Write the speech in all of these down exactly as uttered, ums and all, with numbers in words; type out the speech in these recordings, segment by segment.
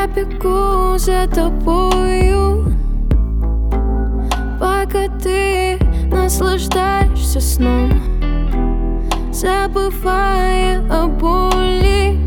Я бегу за тобою, пока ты наслаждаешься сном, забывая о боли.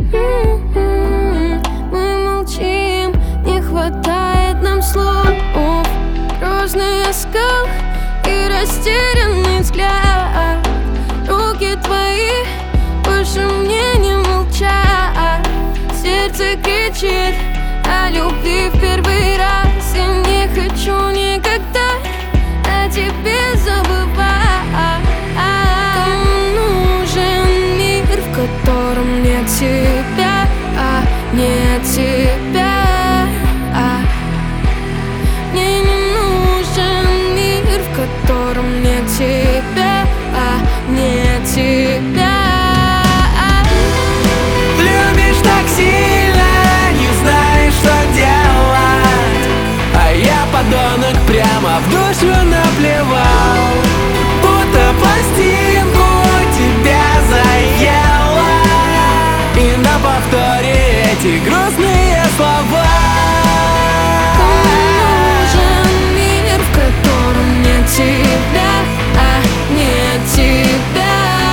Мы молчим, не хватает нам слов. Грозный оскал и растерянный взгляд. Руки твои больше мне не молчат. Сердце кричит о любви в первый раз. Я не хочу никогда о тебе забывать. Кому нужен мир, в котором нет тебя, а нет тебя? Мне не нужен мир, в котором нет тебя, а нет тебя. Любишь так сильно, не знаешь, что делать, а я, подонок, прямо в душу наплевал. Будто пластинку тебя заела, и на повторе эти грустные слова. Тебя, а не тебя.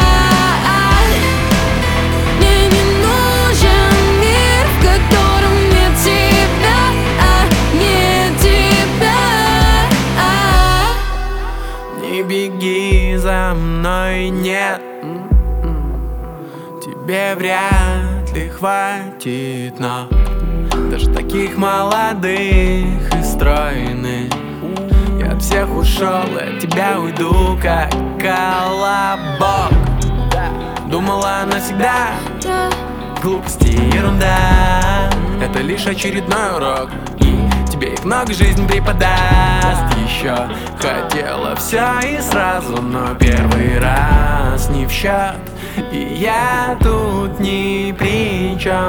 Мне не нужен мир, в котором нет тебя, а не тебя. Не беги за мной, нет, тебе вряд ли хватит, но даже таких молодых и стройных. Я от всех ушел, от тебя уйду, как колобок. Думала навсегда, глупости и ерунда. Это лишь очередной урок, и тебе их много жизнь преподаст. Еще хотела все и сразу, но первый раз не в счет, и я тут ни при чем.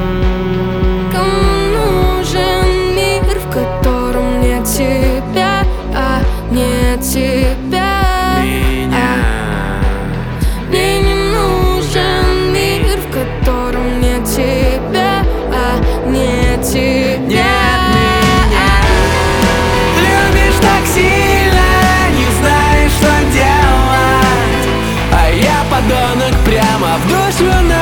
Кому нужен мир, в котором нет тебя, а нет тебя? Меня. Мне не нужен мир, в котором нет тебя, а нет тебя. Нет меня. Любишь так сильно, не знаешь, что делать, а я, подонок, прямо в душу